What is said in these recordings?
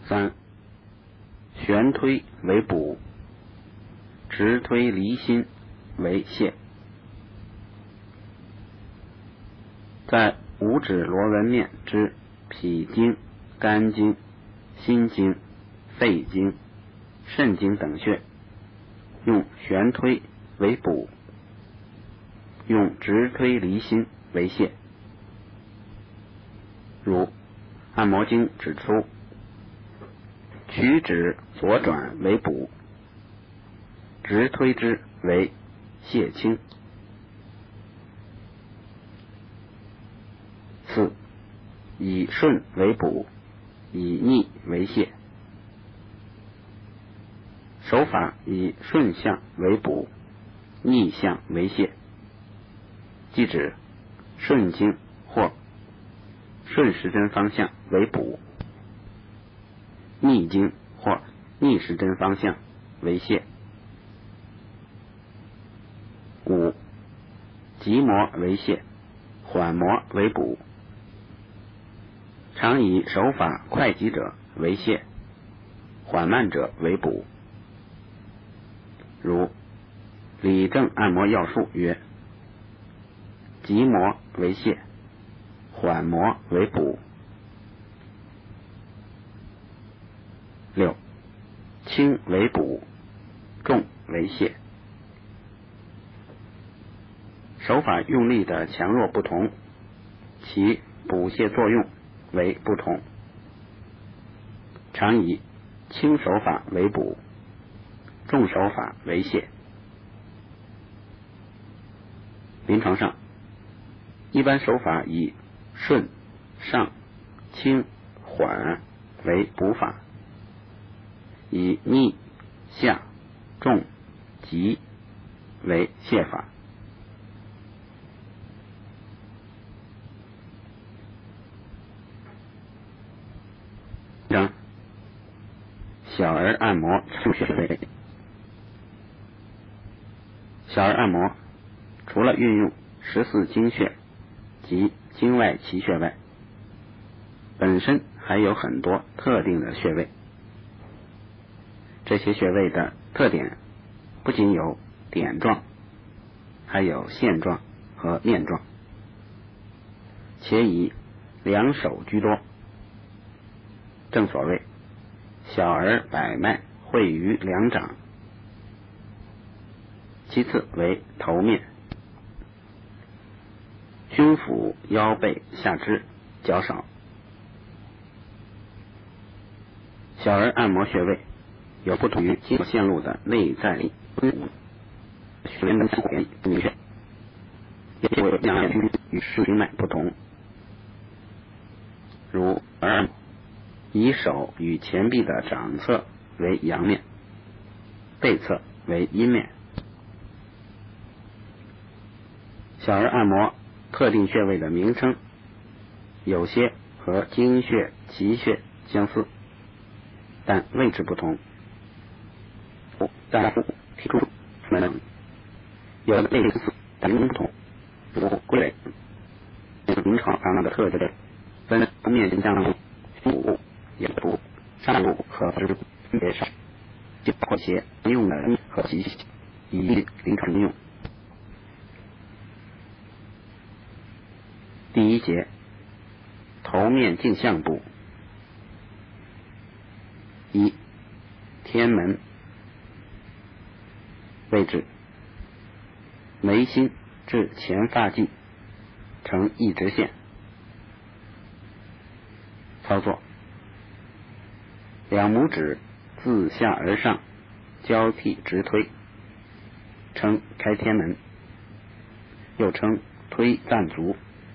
3. 悬推为补，直推离心为泻。在五指螺纹面之脾经、肝经、心经、肺经、肾经等穴，用悬推为补，用直推离心为泻。如按摩经指出，取指左转为补，直推之为泻清。4. 以顺为补，以逆为泻。手法以顺向为补，逆向为泻，即指顺经或顺时针方向为补，逆经或逆时针方向为泻。5. 急摩为泻，缓摩为补。常以手法快急者为泻，缓慢者为补。如理正按摩要术曰：急摩为泻，缓摩为补。6. 轻为补，重为泻。手法用力的强弱不同，其补泻作用为不同。常以轻手法为补，重手法为泻。临床上，一般手法以顺、上、轻、缓为补法，以逆、下、重、急为泻法。小儿按摩出穴位。小儿按摩除了运用14经穴及经外奇穴外，本身还有很多特定的穴位。这些穴位的特点不仅有点状，还有线状和面状，且以两手居多。正所谓小儿百脉汇于两掌。其次为头面，胸腹、腰背、下肢较少。小儿按摩穴位有不同于经络线路的内在力，穴位相连不明确，也为两经与视经脉不同。如儿按摩以手与前臂的掌侧为阳面，背侧为阴面。小儿按摩特定穴位的名称有些和经穴、奇穴相似，但位置不同。大夫提出门有的类似，但名不同。如归类，临床上的特质分面向胸部、腰部、上部和分别上，就包括些用的和奇穴以临床应用。第一节，头面镜像部。1. 天门。位置：眉心至前发际，呈一直线。操作：两拇指自下而上交替直推，称开天门，又称推暂足。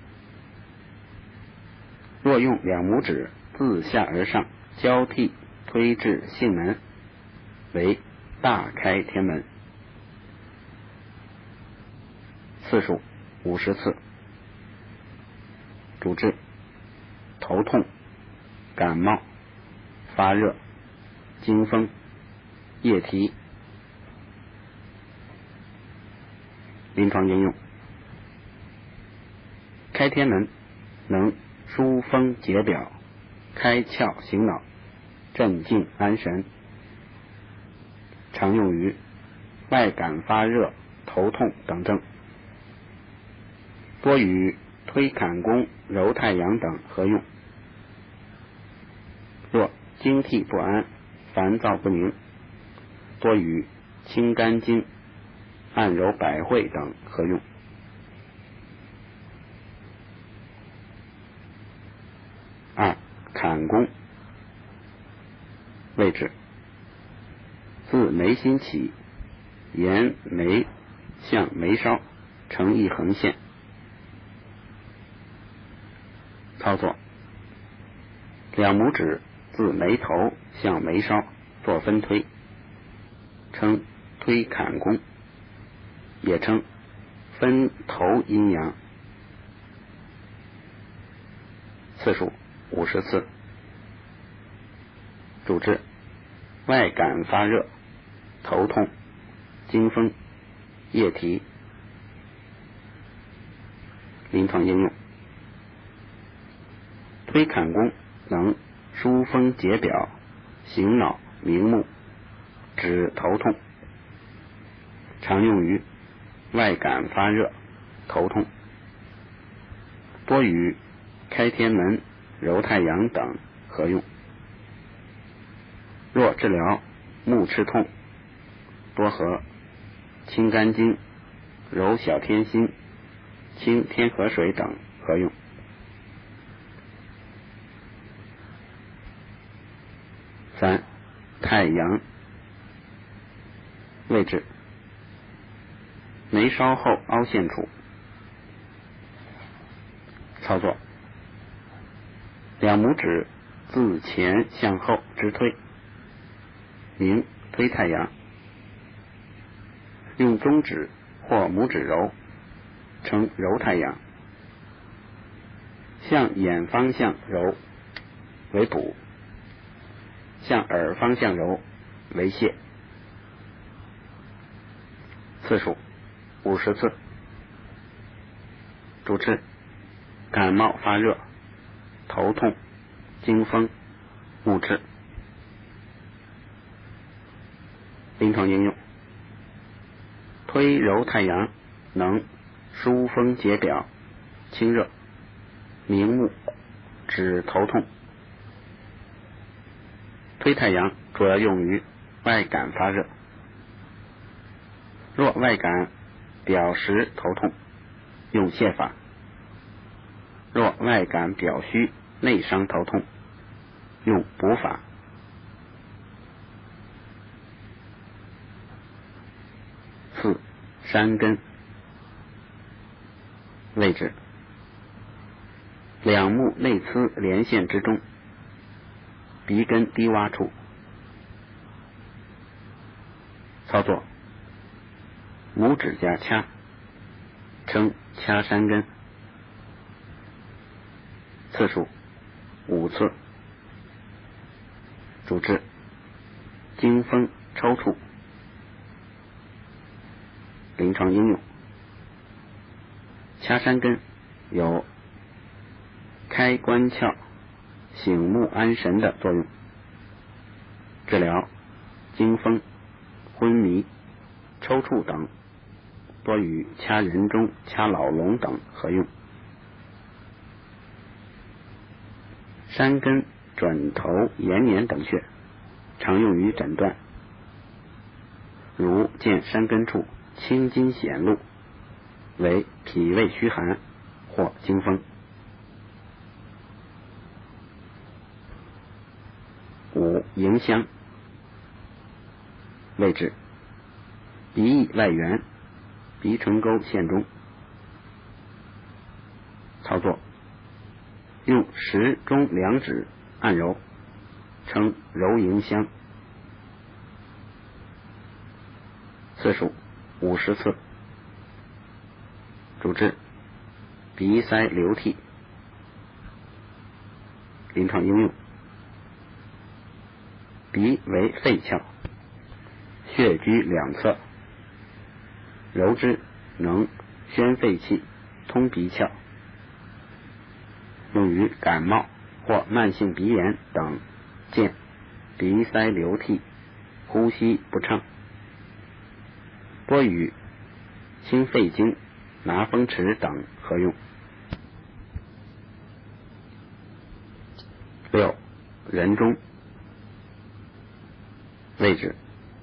若用两拇指自下而上交替推至囟门，为大开天门。次数50次。主治：头痛、感冒、发热、惊风、夜啼。临床应用：开天门能疏风解表，开窍醒脑， 镇静安神，常用于外感发热、头痛等症，多与推坎宫、揉太阳等合用。若经涕不安、烦躁不宁，多与清肝经、按揉百会等合用。二、坎宫位置，自眉心起，沿眉向眉梢成一横线。操作：两拇指自眉头向眉梢做分推，称推坎宫，也称分头阴阳，次数50次。主治外感发热、头痛、惊风、夜啼。临床应用：推坎宫能疏风解表、醒脑明目、止头痛，常用于外感发热、头痛，多与开天门、揉太阳等合用。若治疗目赤痛，多和清肝经、揉小天心、清天河水等合用。三、太阳位置，眉梢后凹陷处。操作：两拇指自前向后直推，名推太阳，用中指或拇指揉，称揉太阳。向眼方向揉为补，向耳方向揉为泻。次数50次。主治感冒发热、头痛、惊风、目赤。临床应用：推揉太阳能疏风解表、清热明目、止头痛。推太阳主要用于外感发热，若外感表实头痛，用泻法；若外感表虚内伤头痛，用补法。四、山根位置，两目内眦连线之中，鼻根低洼处。操作：拇指甲掐，称掐山根。次数5次。主治惊风抽搐。临床应用：掐山根有开关窍、醒目安神的作用，治疗惊风、昏迷、抽搐等，多与掐人中、掐老龙等合用。山根、转头、延年等穴常用于诊断，如见山根处青筋显露，为脾胃虚寒或惊风。5、迎香位置，鼻翼外缘，鼻唇沟线中。操作：用食中两指按揉，称揉迎香。次数50次。主治鼻塞流涕。临床应用：鼻为肺窍，血居两侧，揉之能宣肺气、通鼻窍，用于感冒或慢性鼻炎等见鼻塞流涕、呼吸不畅，多与清肺经、拿风池等合用。6. 人中位置：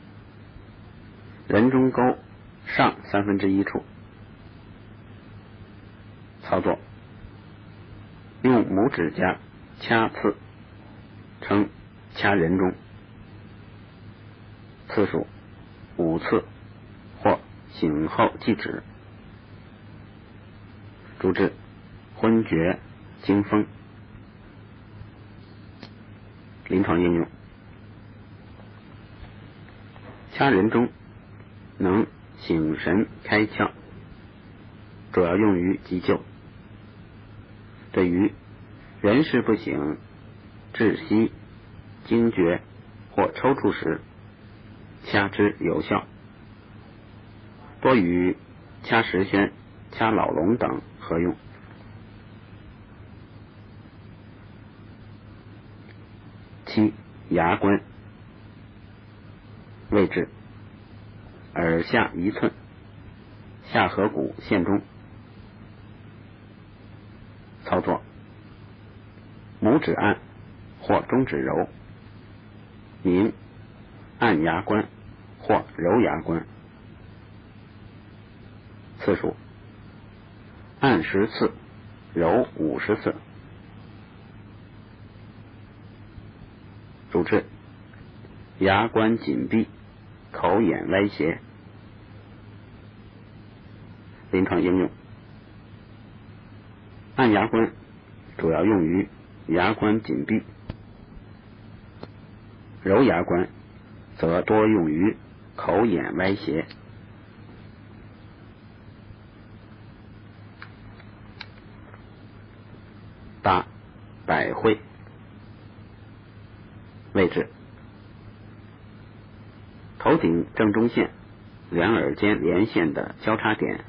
人中沟上1/3处。操作：用拇指甲掐刺，称掐人中，次数5次，或醒后即止。主治昏厥、惊风。临床应用：掐人中能醒神开窍，主要用于急救。对于人事不省、窒息、惊厥或抽搐时，掐之有效，多与掐石宣、掐老龙等合用。7. 牙关位置：耳下1寸，下颌骨线中。操作：拇指按或中指揉，名按牙关或揉牙关，次数按10次，揉50次。主治牙关紧闭、口眼歪斜。临床应用：按牙关主要用于牙关紧闭，揉牙关则多用于口眼歪斜。8. 百会位置：头顶正中线、两耳间连线的交叉点。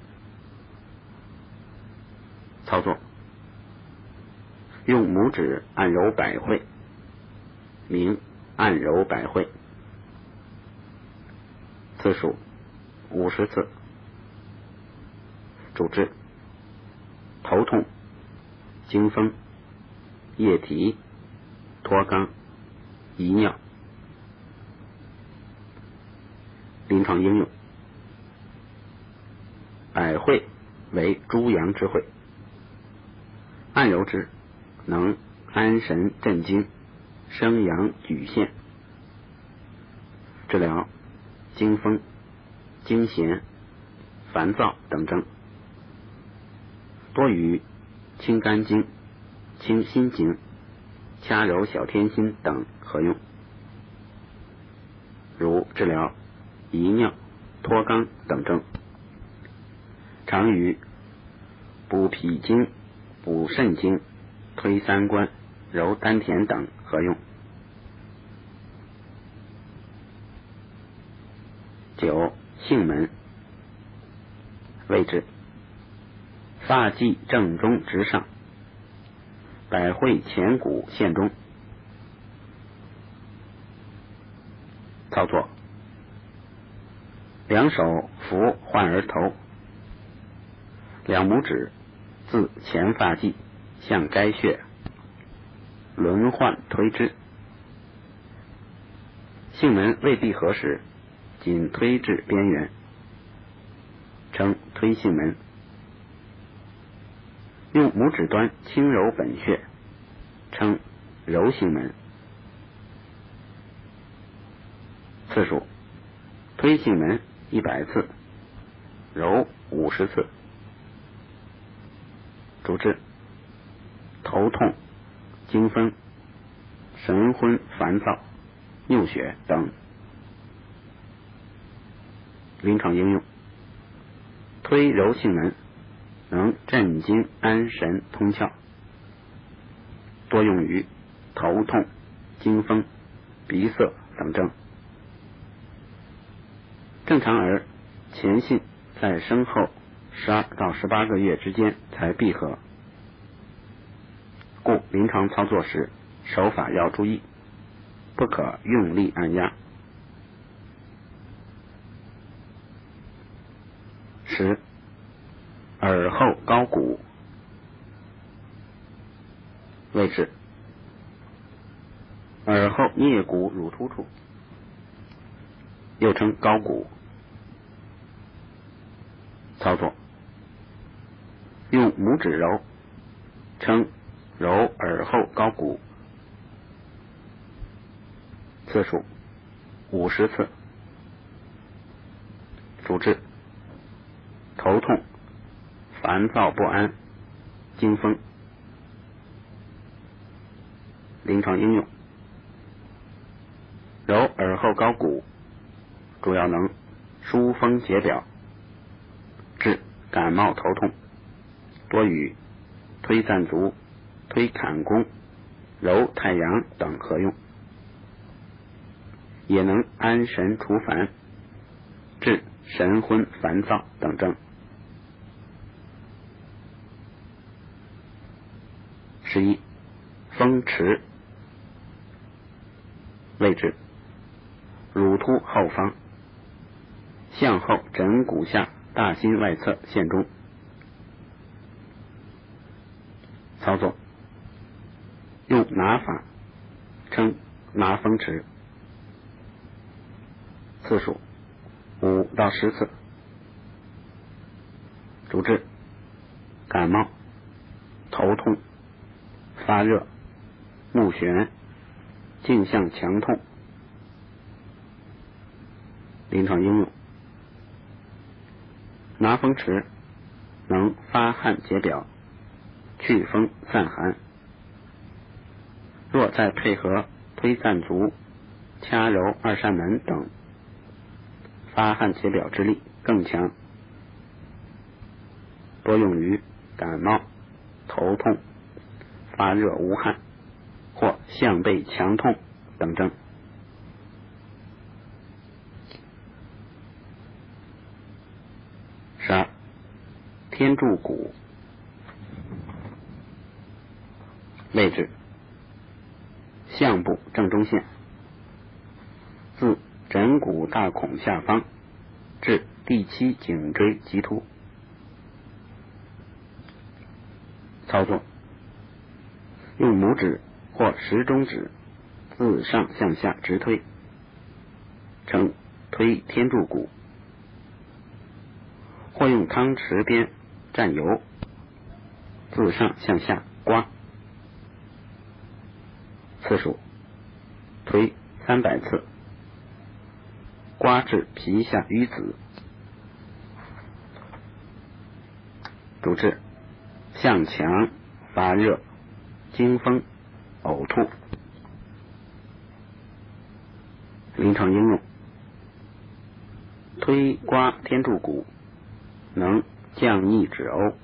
操作：用拇指按揉百会，名按揉百会，次数50次。主治头痛、惊风、液体、脱肛、遗尿。临床应用：百会为诸阳之会，按揉之能安神镇惊、生阳举陷，治疗惊风、惊痫、烦躁等症，多与清肝经、清心经、掐揉小天心等合用，如治疗遗尿、脱肛等症，常与补脾经、补肾经、推三关、揉丹田等合用。9. 囟门位置：发际正中直上，百会前骨线中。操作：两手扶患儿头，两拇指自前发际向该穴轮换推之。囟门未闭合时，仅推至边缘，称推囟门。用拇指端轻揉本穴，称揉囟门。次数：推囟门100次，揉50次。主治头痛、惊风、神昏烦躁、尿血等。临床应用：推揉囟门能镇惊安神通窍，多用于头痛、惊风、鼻塞等症。正常儿前囟在生后12到18个月之间才闭合，故临床操作时手法要注意，不不可用力按压。10. 耳后高骨。位置：耳后颞骨乳突处，又称高骨。操作：用拇指揉，称揉耳后高骨，次数50次。主治：头痛、烦躁不安、惊风。临床应用：揉耳后高骨，主要能疏风解表，治感冒头痛，多与推赞足、推坎宫、揉太阳等合用，也能安神除烦，治神昏烦躁等症。11. 风池。位置：乳突后方，向后枕骨下大心外侧线中。操作：用拿法，称拿风池，次数5到10次。主治：感冒、头痛、发热、目眩、颈项强痛。临床应用：拿风池能发汗解表，祛风散寒，若再配合推赞足、掐揉二扇门等，发汗解表之力更强，多用于感冒、头痛、发热无汗或项背强痛等症。12. 天柱骨。位置：项部正中线，自枕骨大孔下方至第7颈椎棘突。操作：用拇指或食中指自上向下直推，称推天柱骨，或用汤匙边蘸油自上向下刮，次数推300次，刮至皮下淤紫。主治：向强、发热、惊风、呕吐。临床应用：推刮天柱骨能降逆止呕，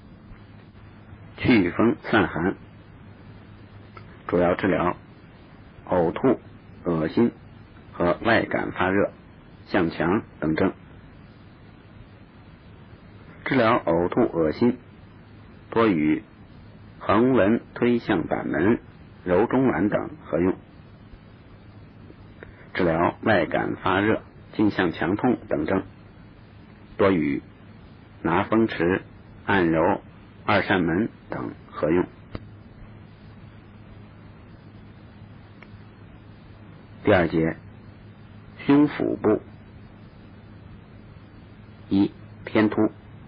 祛风散寒，主要治疗呕吐、恶心和外感发热、向强等症。治疗呕吐恶心，多与横纹推向板门、揉中脘等合用。治疗外感发热、颈项强痛等症，多与拿风池、按揉二扇门等合用。第2节：胸腹部。1. 天突。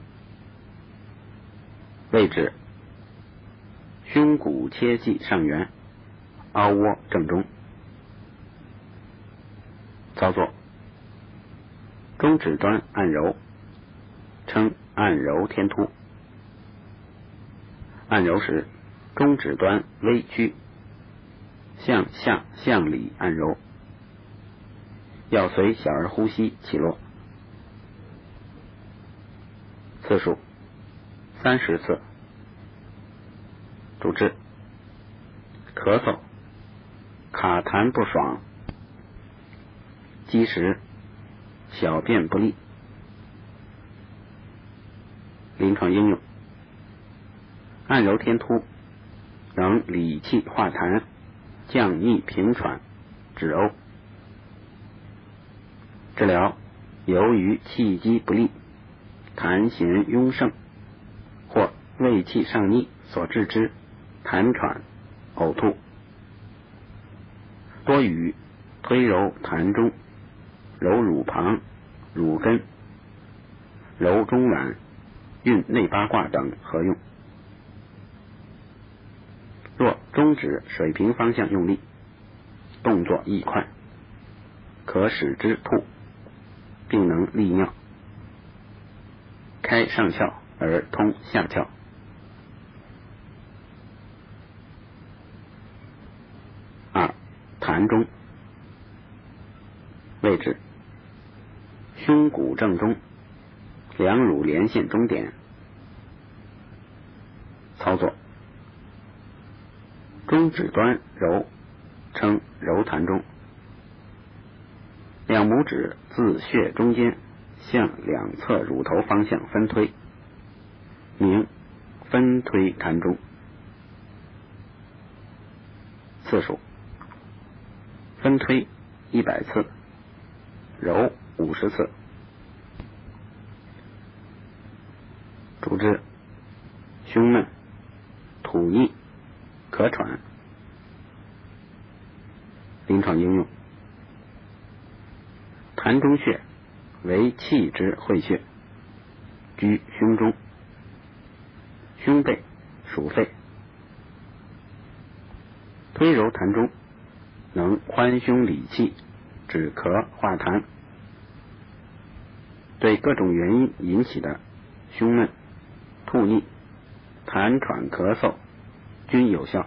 位置：胸骨切迹上缘，凹窝正中。操作：中指端按揉，称按揉天突。按揉时，中指端微屈，向下向里按揉，要随小儿呼吸起落。次数30次。主治：咳嗽、卡痰不爽、积食、小便不利。临床应用：按揉天突能理气化痰，降逆平喘， 止呕。治疗由于气机不利、痰涎壅盛或胃气上逆所致之痰喘、呕吐，多与推揉痰中、揉乳旁、乳根、揉中脘、运内八卦等合用。若中指水平方向用力，动作亦快，可使之吐，并能利尿，开上窍而通下窍。二、痰中。位置：胸骨正中，两乳连线中点。操作：中指端揉，称揉痰中，两拇指自穴中间向两侧乳头方向分推，名分推痰中。次数：分推100次，揉50次。主治：胸闷、吐逆、咳喘。临床应用：痰中穴为气之会穴，居胸中，胸背属肺，推揉痰中，能宽胸理气，止咳化痰，对各种原因引起的胸闷、吐逆、痰喘咳嗽均有效。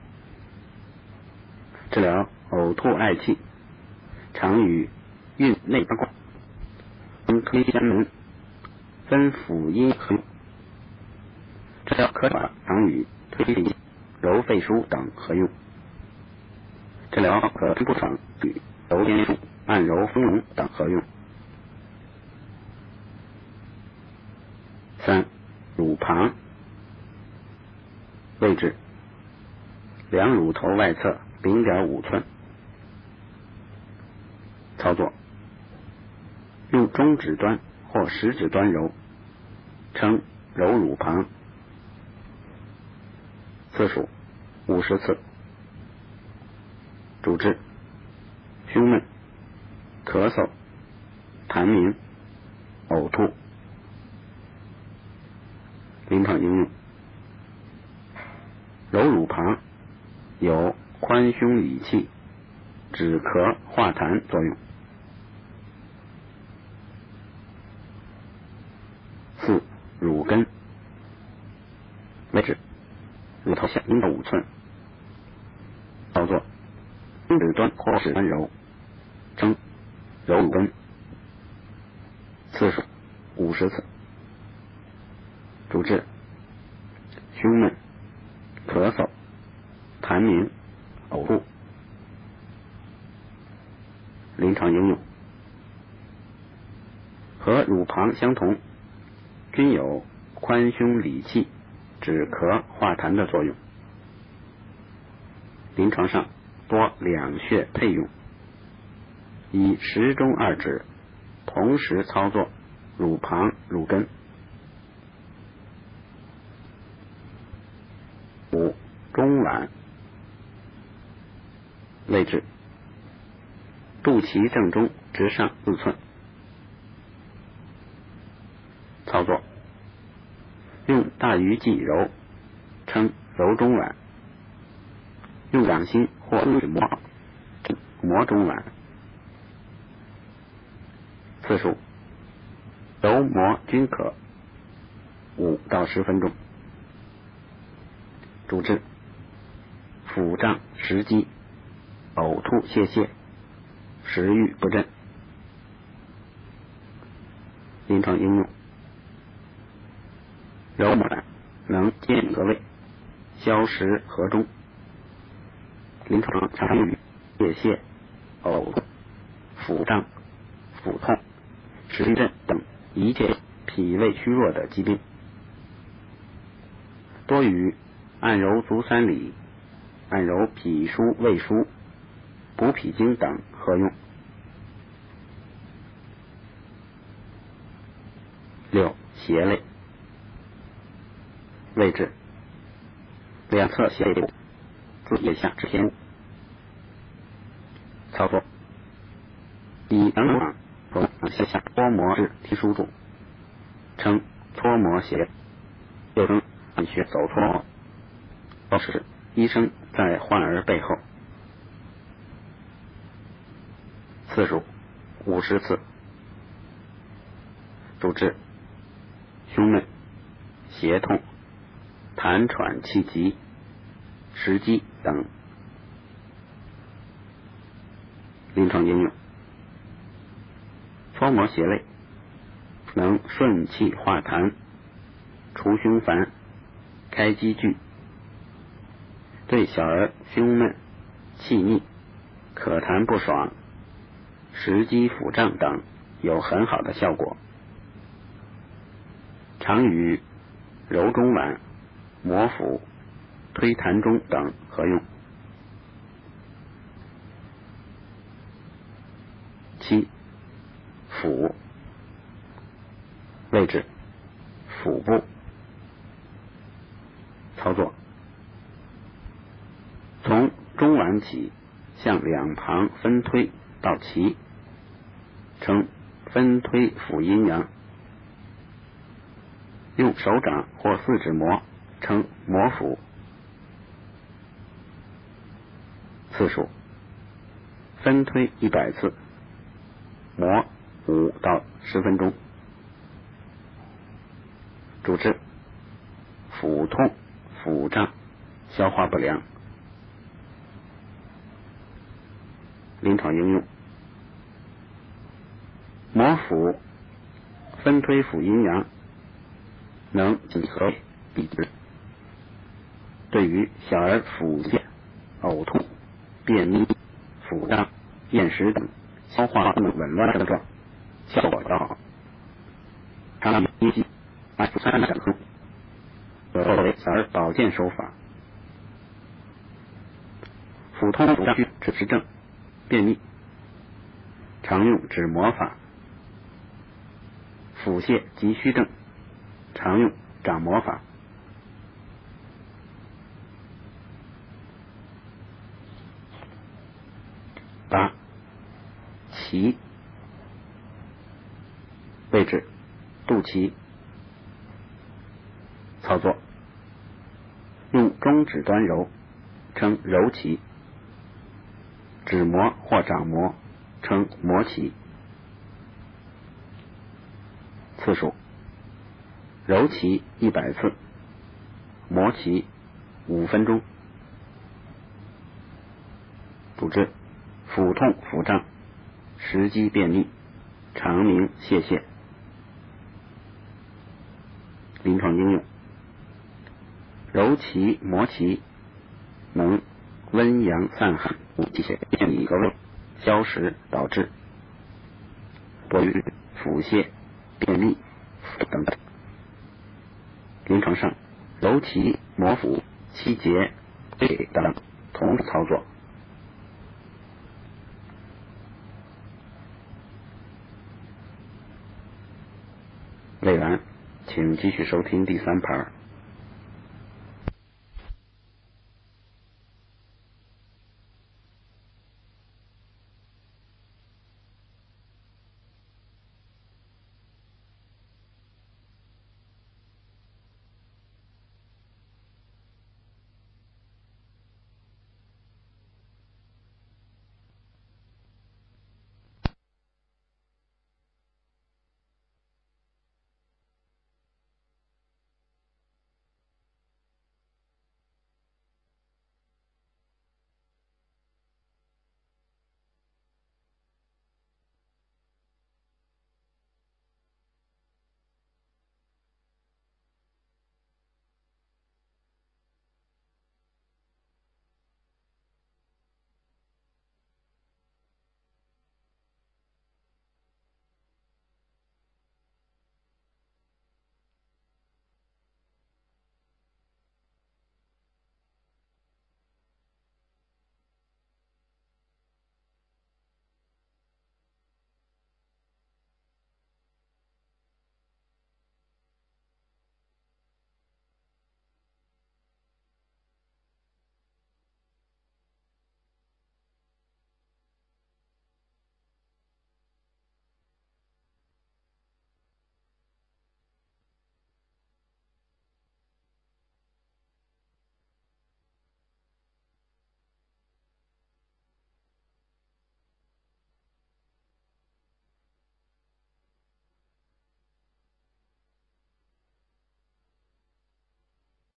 治疗呕吐嗳气，常与运内八卦、推香门、分府阴合用。治疗咳喘，常与推肺、揉肺腧等合用。治疗可不爽与揉肩术、按揉丰隆等合用。三、乳旁。位置：两乳头外侧0.5寸。操作：用中指端或食指端揉，称揉乳旁。次数50次。主治：胸闷、咳嗽、痰鸣、呕吐。临床应用：揉乳旁有宽胸理气、止咳化痰作用。四、乳根。位置：乳头下0.5寸。操作：中指端或指端揉，称揉乳根。次数50次。主治：胸闷、咳嗽、痰鸣、呕吐。临床应用：和乳旁相同，均有宽胸理气、止咳化痰的作用。临床上多两穴配用，以食中二指同时操作乳旁、乳根。五、中脘。位置：肚脐正中直上4寸。操作：用大鱼际揉，称揉中脘，用掌心或指磨中脘。次数：揉磨均可，5到10分钟。主治：腹胀食积、呕吐泄泻、食欲不振。临床应用：揉脘能健则胃，消食和中。临床常用于泄泻、呕吐、腹胀、腹痛、食欲振等一切脾胃虚弱的疾病。多与按揉足三里、按揉脾腧、胃腧、 补脾经等合用。6. 胁肋，位置两侧胁肋部，自腋下至天部。操作：以两掌从腋下搓摩至提枢处，称搓摩胁，又称按穴走搓摩。到时医生在患儿背后，次数50次。主治胸闷、胁痛、痰喘气急、食积等。临床应用：搓摩胁肋能顺气化痰，除胸烦，开积聚，对小儿胸闷、气逆、可痰不爽、食积腹胀等有很好的效果。常与揉中脘、摩腹、推痰中等合用。7. 腹，位置腹部。操作：从中脘起，向两旁分推到脐，称分推腹阴阳。用手掌或四指摩，称摩腹。次数：分推100次，摩5到10分钟。主治腹痛、腹胀、消化不良。临床应用：摩腹分推腹阴阳，能紧合闭滞，对于小儿腹泻、呕吐、便秘、腹胀、厌食等消化功能紊乱症状效果较好。常以阴剂按3整数，作为小儿保健手法。腹痛、腹胀、吃实症、便秘常用指摩法；腹泻、急虚症常用掌摩法。8. 脐，位置肚脐。操作：用中指端揉，称揉脐；指摩或掌摩，称摩脐。次数：揉脐100次，摩脐5分钟。主治腹痛、腹胀、食积便秘、肠鸣泄泻。临床应用：揉脐、摩脐能温阳散寒、健脾和胃、消食导滞，多于腹泻、便秘等等。临床上，揉脐、摩腹、七节等同时操作。未完，请继续收听第3盘。